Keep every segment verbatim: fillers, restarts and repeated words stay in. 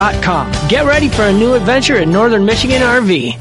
Get ready for a new adventure in Northern Michigan R V.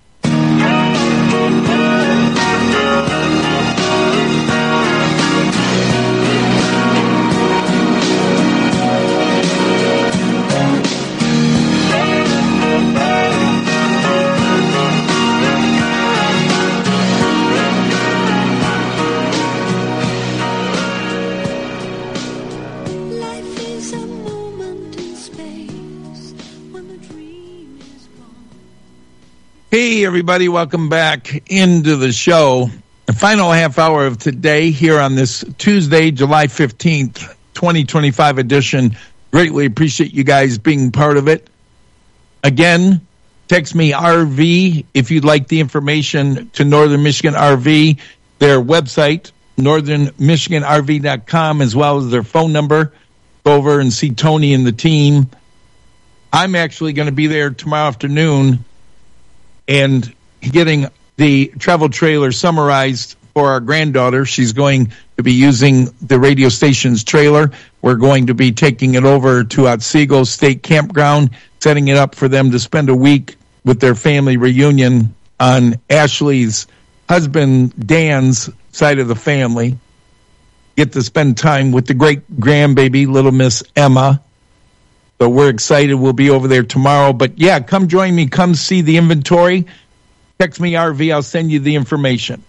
Hey, everybody, welcome back into the show. The final half hour of today here on this Tuesday, July fifteenth, twenty twenty-five edition. Greatly appreciate you guys being part of it. Again, text me R V if you'd like the information to Northern Michigan R V, their website, northern michigan r v dot com, as well as their phone number. Go over and see Tony and the team. I'm actually going to be there tomorrow afternoon and getting the travel trailer summarized for our granddaughter. She's going to be using the radio station's trailer. We're going to be taking it over to Otsego State Campground, setting it up for them to spend a week with their family reunion on Ashley's husband Dan's side of the family. Get to spend time with the great grandbaby, little Miss Emma. So we're excited. We'll be over there tomorrow. But, yeah, come join me. Come see the inventory. Text me R V. I'll send you the information.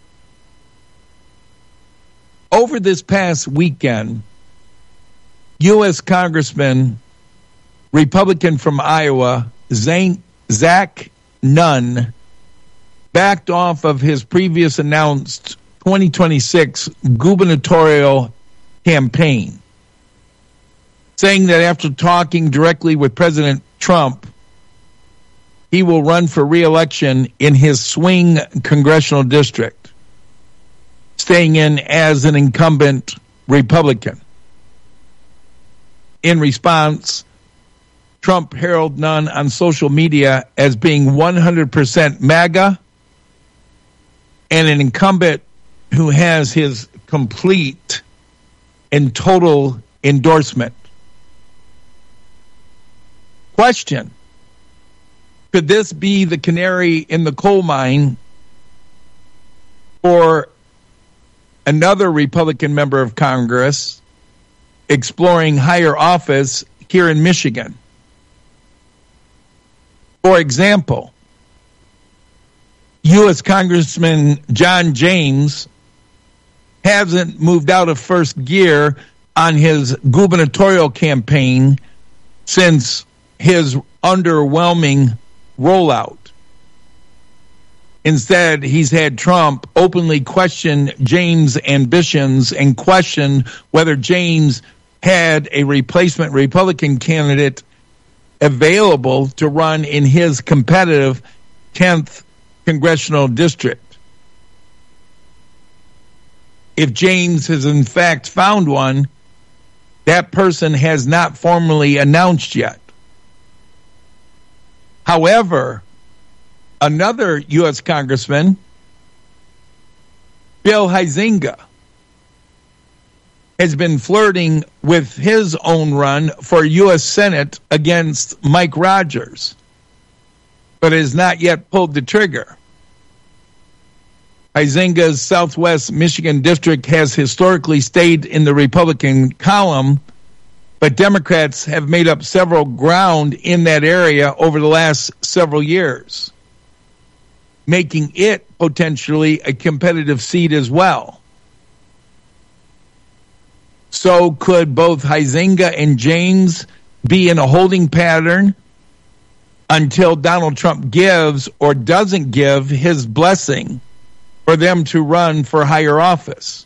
Over this past weekend, U S Congressman, Republican from Iowa, Zach Nunn, backed off of his previous announced twenty twenty-six gubernatorial campaign, saying that after talking directly with President Trump, he will run for re-election in his swing congressional district, staying in as an incumbent Republican. In response, Trump heralded Nunn on social media as being one hundred percent MAGA and an incumbent who has his complete and total endorsement. Question: could this be the canary in the coal mine for another Republican member of Congress exploring higher office here in Michigan? For example, U S Congressman John James hasn't moved out of first gear on his gubernatorial campaign since his underwhelming rollout. Instead, he's had Trump openly question James' ambitions and question whether James had a replacement Republican candidate available to run in his competitive tenth congressional district. If James has in fact found one, that person has not formally announced yet. However, another U S Congressman, Bill Huizenga, has been flirting with his own run for U S Senate against Mike Rogers, but has not yet pulled the trigger. Huizenga's Southwest Michigan district has historically stayed in the Republican column, but Democrats have made up several ground in that area over the last several years, making it potentially a competitive seat as well. So could both Huizenga and James be in a holding pattern until Donald Trump gives or doesn't give his blessing for them to run for higher office?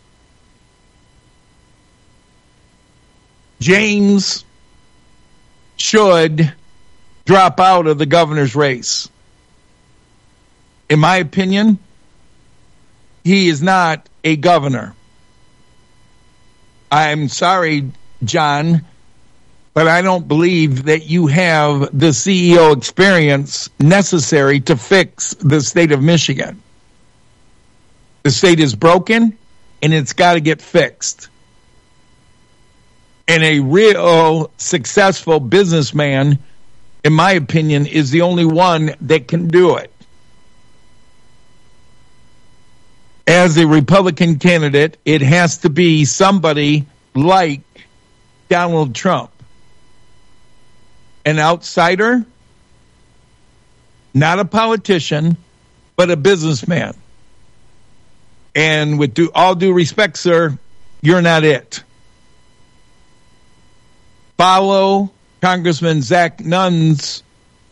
James should drop out of the governor's race. In my opinion, he is not a governor. I'm sorry, John, but I don't believe that you have the C E O experience necessary to fix the state of Michigan. The state is broken, and it's got to get fixed. And a real successful businessman in my opinion, is the only one that can do it. As a Republican candidate, it has to be somebody like Donald Trump. An outsider, not a politician, but a businessman. And with due, all due respect, sir, you're not it. Follow Congressman Zach Nunn's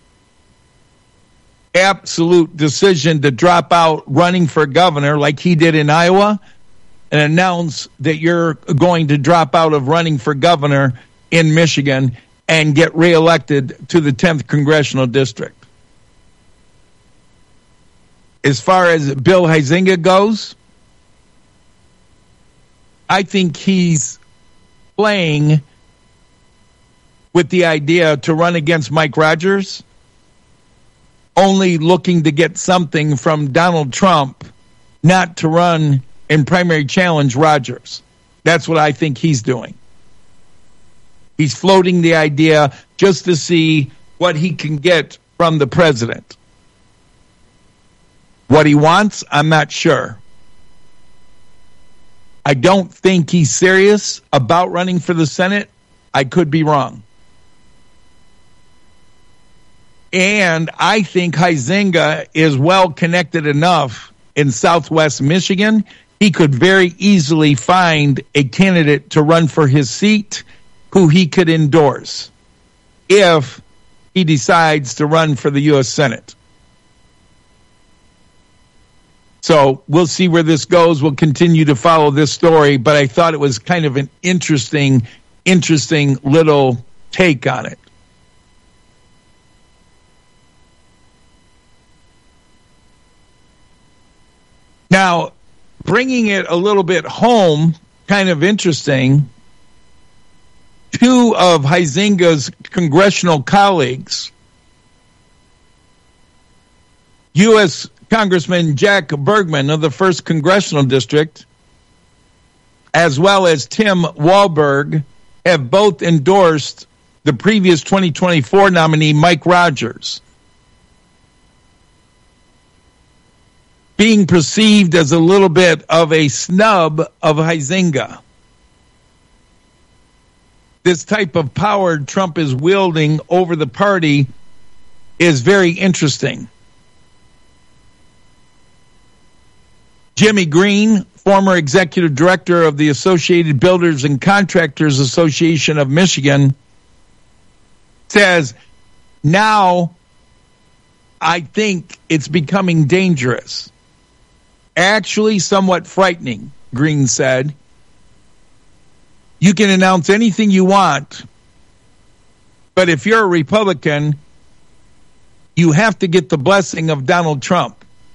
absolute decision to drop out running for governor like he did in Iowa, and announce that you're going to drop out of running for governor in Michigan and get reelected to the tenth Congressional District. As far as Bill Huizenga goes, I think he's playing with the idea to run against Mike Rogers, only looking to get something from Donald Trump, not to run and primary challenge Rogers. That's what I think he's doing. He's floating the idea just to see what he can get from the president. What he wants, I'm not sure. I don't think he's serious about running for the Senate. I could be wrong. And I think Huizenga is well connected enough in Southwest Michigan. He could very easily find a candidate to run for his seat who he could endorse if he decides to run for the U S Senate. So we'll see where this goes. We'll continue to follow this story, but I thought it was kind of an interesting, interesting little take on it. Now, bringing it a little bit home, kind of interesting, two of Huizenga's congressional colleagues, U S Congressman Jack Bergman of the first Congressional District, as well as Tim Walberg, have both endorsed the previous twenty twenty-four nominee, Mike Rogers, being perceived as a little bit of a snub of Huizenga. This type of power Trump is wielding over the party is very interesting. Jimmy Green, former executive director of the Associated Builders and Contractors Association of Michigan, says, now I think it's becoming dangerous. Actually, somewhat frightening, Green said. You can announce anything you want, but if you're a Republican, you have to get the blessing of Donald Trump.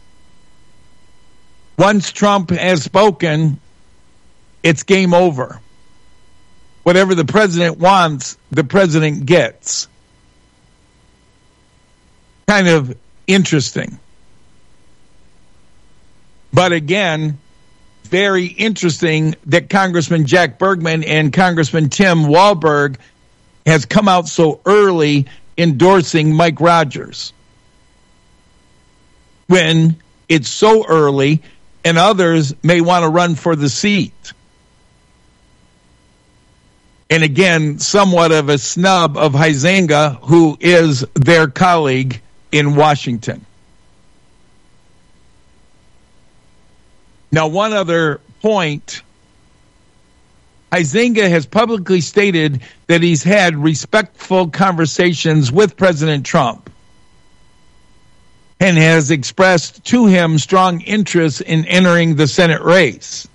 Once Trump has spoken, it's game over. Whatever the president wants, the president gets. Kind of interesting. But again, very interesting that Congressman Jack Bergman and Congressman Tim Walberg has come out so early endorsing Mike Rogers, when it's so early and others may want to run for the seat. And again, somewhat of a snub of Huizenga, who is their colleague in Washington. Now, one other point. Huizenga has publicly stated that he's had respectful conversations with President Trump and has expressed to him strong interest in entering the Senate race.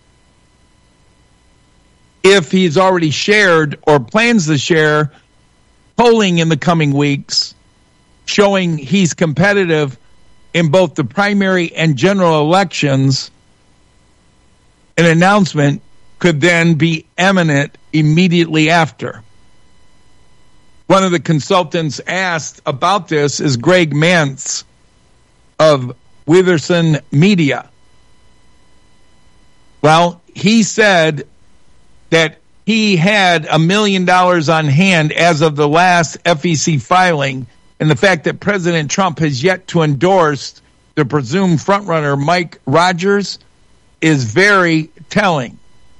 If he's already shared or plans to share polling in the coming weeks showing he's competitive in both the primary and general elections, an announcement could then be imminent immediately after. One of the consultants asked about this is Greg Mantz of Witherson Media. Well, he said that he had a million dollars on hand as of the last F E C filing, and the fact that President Trump has yet to endorse the presumed frontrunner Mike Rogers is very telling.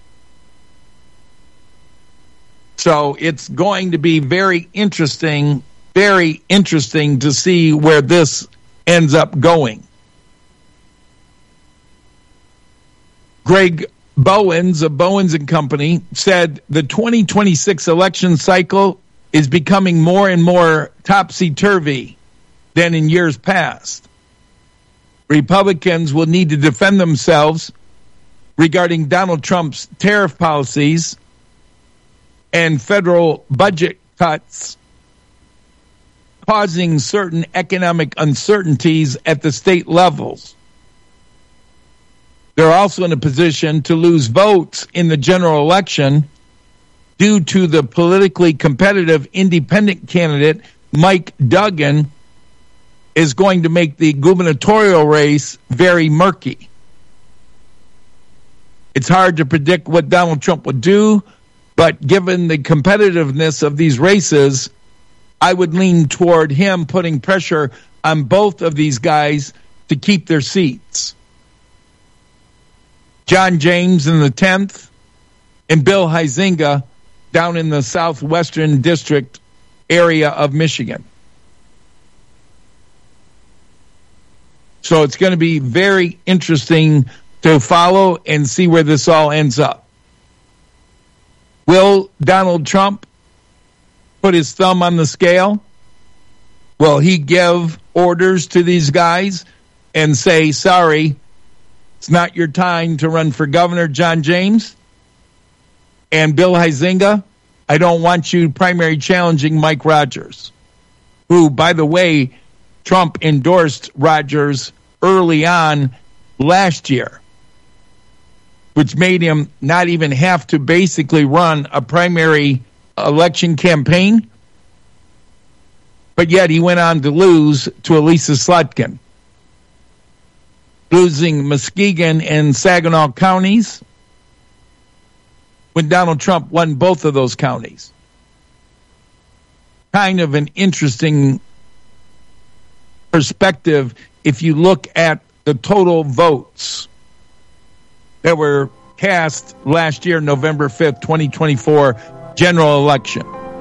So it's going to be very interesting, very interesting to see where this ends up going. Greg Bowens of Bowens and Company said the twenty twenty-six election cycle is becoming more and more topsy-turvy than in years past. Republicans will need to defend themselves regarding Donald Trump's tariff policies and federal budget cuts, causing certain economic uncertainties at the state levels. They're also in a position to lose votes in the general election due to the politically competitive independent candidate, Mike Duggan, is going to make the gubernatorial race very murky. It's hard to predict what Donald Trump would do, but given the competitiveness of these races, I would lean toward him putting pressure on both of these guys to keep their seats. John James in the tenth and Bill Huizenga down in the southwestern district area of Michigan. So it's going to be very interesting to follow and see where this all ends up. Will Donald Trump put his thumb on the scale? Will he give orders to these guys and say, sorry, it's not your time to run for governor, John James? And Bill Huizenga, I don't want you primary challenging Mike Rogers, who, by the way, Trump endorsed Rogers early on last year, which made him not even have to basically run a primary election campaign. But yet he went on to lose to Elisa Slotkin, losing Muskegon and Saginaw counties when Donald Trump won both of those counties. Kind of an interesting perspective if you look at the total votes that were cast last year, November fifth, twenty twenty-four general election.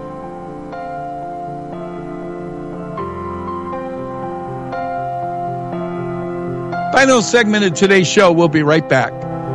Final segment of today's show. We'll be right back.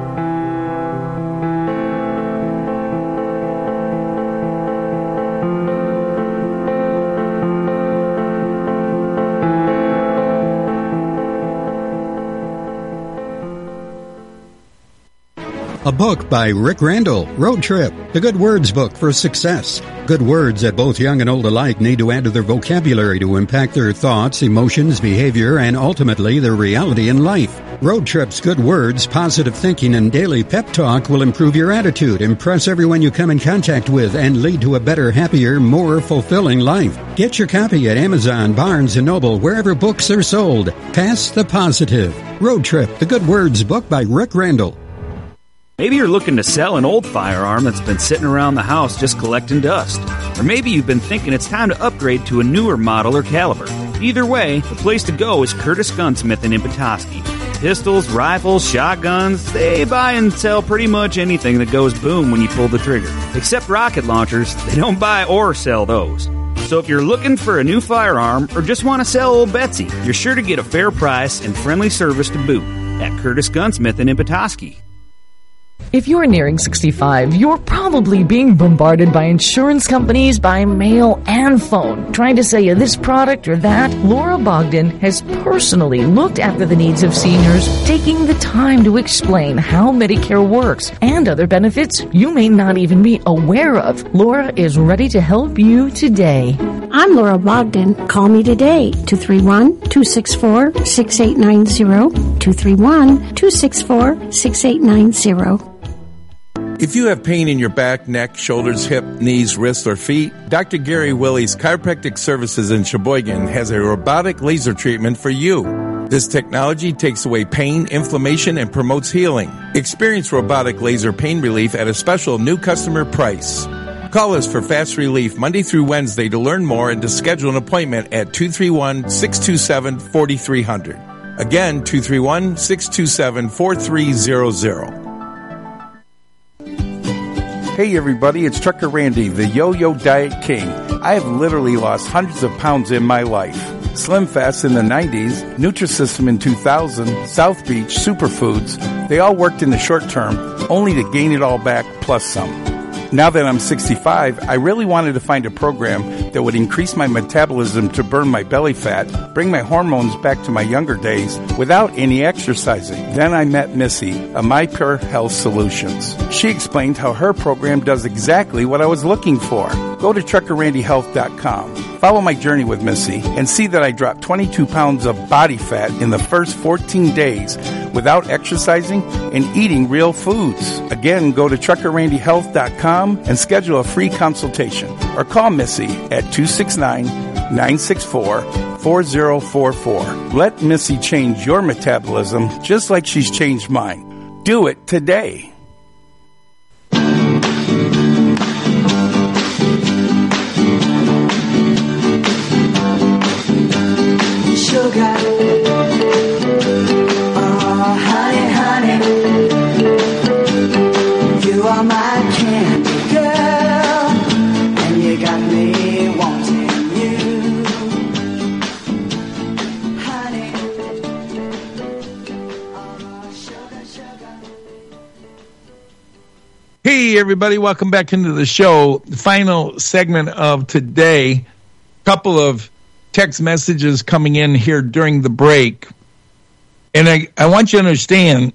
A book by Rick Randall, Road Trip, the Good Words book for success. Good words that both young and old alike need to add to their vocabulary to impact their thoughts, emotions, behavior, and ultimately their reality in life. Road Trip's Good Words, positive thinking, and daily pep talk will improve your attitude, impress everyone you come in contact with, and lead to a better, happier, more fulfilling life. Get your copy at Amazon, Barnes and Noble, wherever books are sold. Pass the positive. Road Trip, the Good Words book by Rick Randall. Maybe you're looking to sell an old firearm that's been sitting around the house just collecting dust. Or maybe you've been thinking it's time to upgrade to a newer model or caliber. Either way, the place to go is Curtis Gunsmith in Petoskey. Pistols, rifles, shotguns, they buy and sell pretty much anything that goes boom when you pull the trigger. Except rocket launchers, they don't buy or sell those. So if you're looking for a new firearm or just want to sell old Betsy, you're sure to get a fair price and friendly service to boot at Curtis Gunsmith in Petoskey. If you're nearing sixty-five, you're probably being bombarded by insurance companies by mail and phone, trying to sell you this product or that. Laura Bogdan has personally looked after the needs of seniors, taking the time to explain how Medicare works and other benefits you may not even be aware of. Laura is ready to help you today. I'm Laura Bogdan. Call me today, two three one, two six four, six eight nine zero, two three one, two six four, six eight nine zero. If you have pain in your back, neck, shoulders, hip, knees, wrists, or feet, Doctor Gary Willie's Chiropractic Services in Sheboygan has a robotic laser treatment for you. This technology takes away pain, inflammation, and promotes healing. Experience robotic laser pain relief at a special new customer price. Call us for fast relief Monday through Wednesday to learn more and to schedule an appointment at two three one, six two seven, four three zero zero. Again, two three one, six two seven, four three zero zero. Hey everybody, it's Trucker Randy, the Yo-Yo Diet King. I have literally lost hundreds of pounds in my life. Slim Fast in the nineties, Nutrisystem in two thousand, South Beach, Superfoods, they all worked in the short term, only to gain it all back plus some. Now that I'm sixty-five, I really wanted to find a program that would increase my metabolism to burn my belly fat, bring my hormones back to my younger days without any exercising. Then I met Missy, of My Pure Health Solutions. She explained how her program does exactly what I was looking for. Go to trucker randy health dot com. Follow my journey with Missy and see that I dropped twenty-two pounds of body fat in the first fourteen days without exercising and eating real foods. Again, go to trucker randy health dot com and schedule a free consultation or call Missy at two six nine, nine six four, four zero four four. Let Missy change your metabolism just like she's changed mine. Do it today. Sugar, oh honey, honey, you are my candy girl, and you got me wanting you, honey, oh sugar, sugar. Hey everybody, welcome back into the show. Final segment of today. Couple of text messages coming in here during the break. And I, I want you to understand,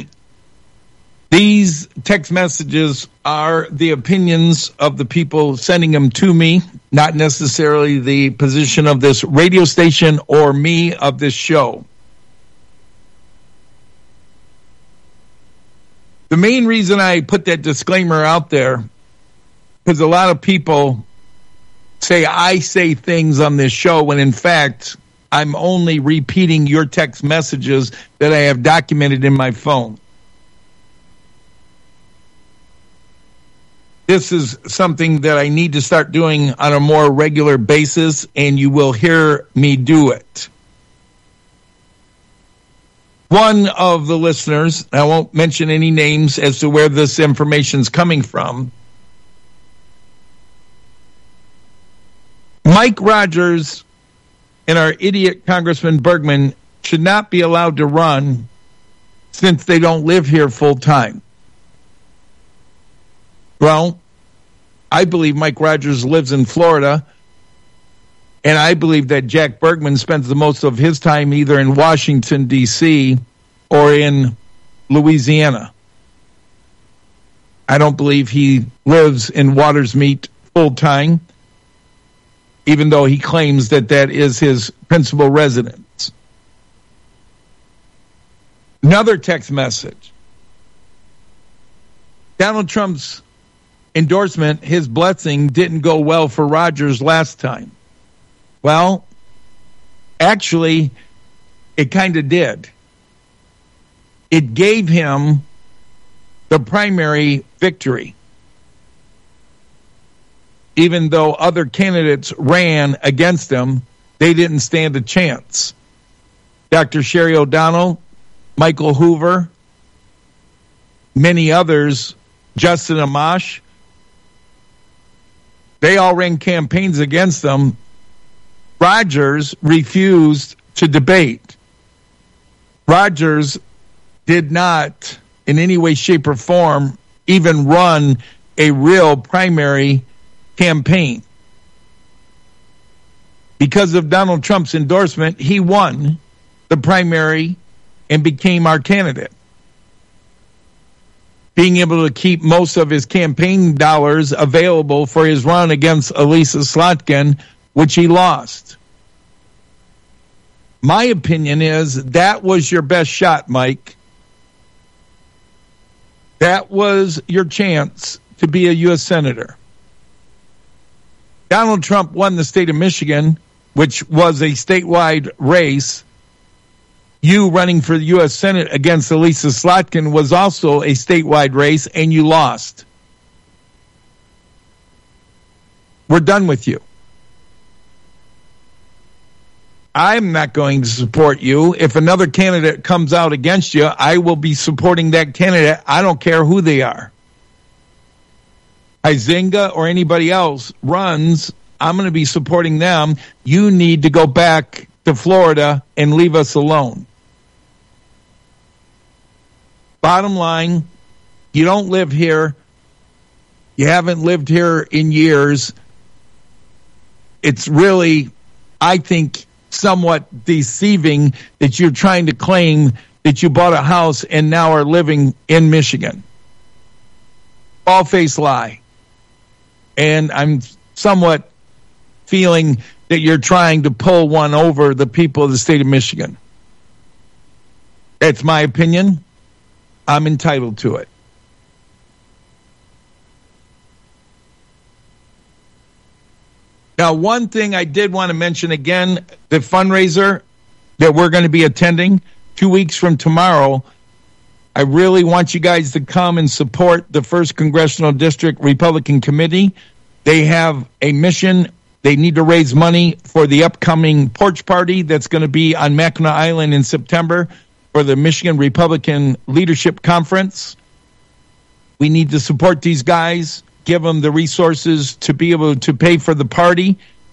these text messages are the opinions of the people sending them to me, not necessarily the position of this radio station or me of this show. The main reason I put that disclaimer out there, because a lot of people say I say things on this show when in fact I'm only repeating your text messages that I have documented in my phone. This is something that I need to start doing on a more regular basis, and you will hear me do it. One of the listeners, I won't mention any names as to where this information is coming from, Mike Rogers and our idiot Congressman Bergman should not be allowed to run since they don't live here full time. Well, I believe Mike Rogers lives in Florida, and I believe that Jack Bergman spends the most of his time either in Washington, D C or in Louisiana. I don't believe he lives in Watersmeet full time, even though he claims that that is his principal residence. Another text message. Donald Trump's endorsement, his blessing, didn't go well for Rogers last time. Well, actually, it kind of did. It gave him the primary victory, even though other candidates ran against him, they didn't stand a chance. Doctor Sherry O'Donnell, Michael Hoover, many others, Justin Amash, they all ran campaigns against them. Rogers refused to debate. Rogers did not, in any way, shape, or form, even run a real primary campaign. Because of Donald Trump's endorsement, he won the primary and became our candidate, being able to keep most of his campaign dollars available for his run against Elisa Slotkin, which he lost. My opinion is that was your best shot, Mike. That was your chance to be a U S Senator. Donald Trump won the state of Michigan, which was a statewide race. You running for the U S Senate against Elisa Slotkin was also a statewide race, and you lost. We're done with you. I'm not going to support you. If another candidate comes out against you, I will be supporting that candidate. I don't care who they are. Huizenga or anybody else runs, I'm going to be supporting them. You need to go back to Florida and leave us alone. Bottom line, you don't live here. You haven't lived here in years. It's really, I think, somewhat deceiving that you're trying to claim that you bought a house and now are living in Michigan. Bald-faced lie. And I'm somewhat feeling that you're trying to pull one over the people of the state of Michigan. That's my opinion. I'm entitled to it. Now, one thing I did want to mention again, the fundraiser that we're going to be attending two weeks from tomorrow, I really want you guys to come and support the first Congressional District Republican Committee. They have a mission. They need to raise money for the upcoming porch party that's going to be on Mackinac Island in September for the Michigan Republican Leadership Conference. We need to support these guys, give them the resources to be able to pay for the party.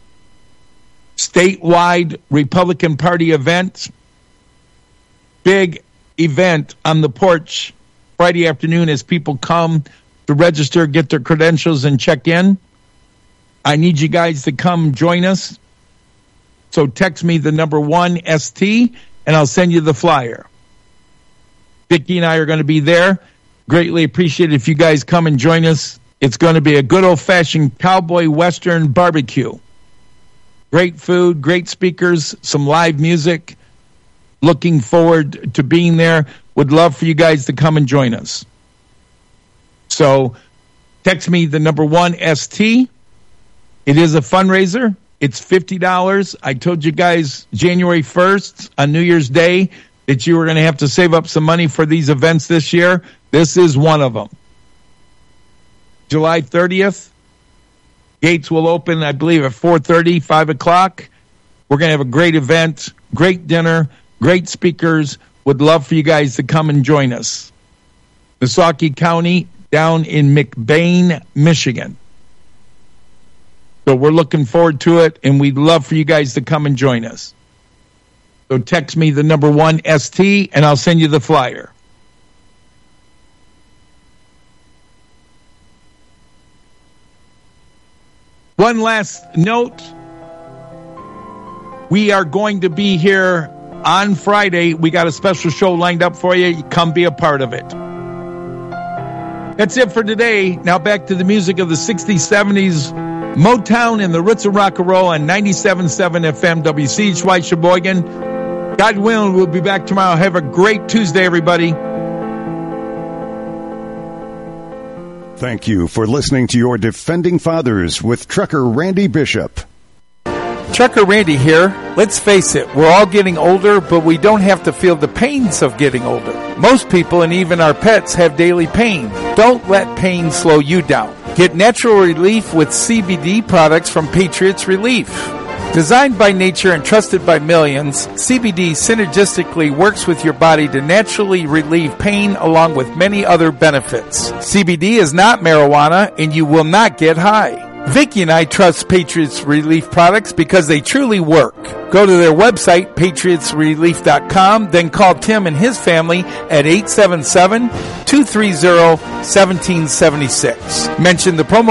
Statewide Republican Party event. Big event on the porch Friday afternoon as people come to register, get their credentials, and check in. I need you guys to come join us. So text me the number one S T, and I'll send you the flyer. Vicki and I are going to be there. Greatly appreciate it if you guys come and join us. It's going to be a good old-fashioned cowboy western barbecue. Great food, great speakers, some live music. Looking forward to being there. Would love for you guys to come and join us. So text me the number one S T. It is a fundraiser. It's fifty dollars. I told you guys January first on New Year's Day that you were going to have to save up some money for these events this year. This is one of them. July thirtieth, gates will open, I believe, at four thirty, five o'clock. We're going to have a great event, great dinner, great speakers. Would love for you guys to come and join us. Missaukee County down in McBain, Michigan. So we're looking forward to it, and we'd love for you guys to come and join us. So text me the number one S T, and I'll send you the flyer. One last note. We are going to be here on Friday. We got a special show lined up for you. You come be a part of it. That's it for today. Now back to the music of the sixties, seventies, Motown and the roots of rock and roll on ninety-seven point seven F M W C H Y Sheboygan. God willing, we'll be back tomorrow. Have a great Tuesday, everybody. Thank you for listening to your Defending Fathers with Trucker Randy Bishop. Trucker Randy here. Let's face it, we're all getting older, but we don't have to feel the pains of getting older. Most people and even our pets have daily pain. Don't let pain slow you down. Get natural relief with C B D products from Patriots Relief. Designed by nature and trusted by millions, C B D synergistically works with your body to naturally relieve pain along with many other benefits. C B D is not marijuana and you will not get high. Vicki and I trust Patriots Relief products because they truly work. Go to their website, patriots relief dot com, then call Tim and his family at eight seven seven, two three zero, one seven seven six. Mention the promo